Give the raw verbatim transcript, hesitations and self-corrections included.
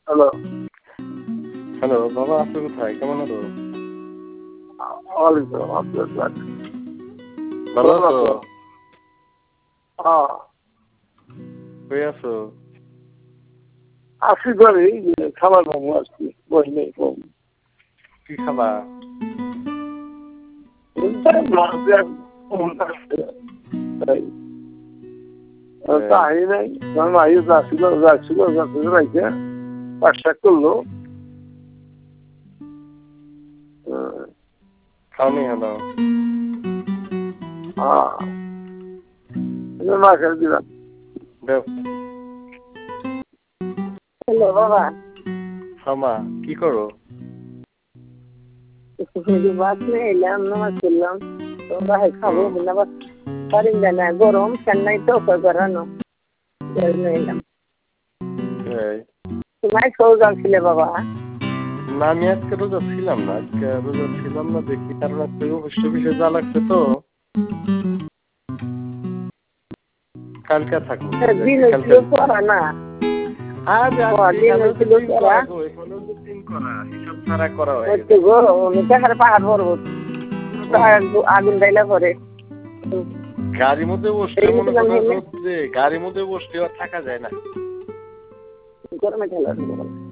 Hello hello বাবা, আপনি কোথায়? কেমন আছো? ওয়ালাইকুম আসসালাম। ভালো আছো? হ্যাঁ কই আছো? আসি করে খাবার বাবু আসছি বই নেই কম কি খাবা? তাই নাই কারণ আইয়ে যাচ্ছিল যাচ্ছিল যাচ্ছিল রাইতে পাঁচটা করলো খাওনি হলো? হ্যাঁ মা খেয়ে দিলাম। দেও। হ্যালো বাবা, হামা কি করো? বাস নিয়ে এলাম, নামাজ পড়লাম, তোমরা খাবো নামাজ পারিন না, গরম চেন্নাই তো করানো এলাম। তোমায় সৌ যাচ্ছিলে বাবা? না আমি আজকে রোজা ছিলাম না, আজকে রোজা ছিলাম না দেখি, কারণ আজকে অবশ্য বিষয় যা লাগছে তো কালকে থাকবো। দিন হয়েছিল করা না, আগুন ডাইলা পরে গাড়ির মধ্যে বসতে মনে করো রোদ্রে, গাড়ির মধ্যে বসতে আর থাকা যায় না। গরমে ঠেলা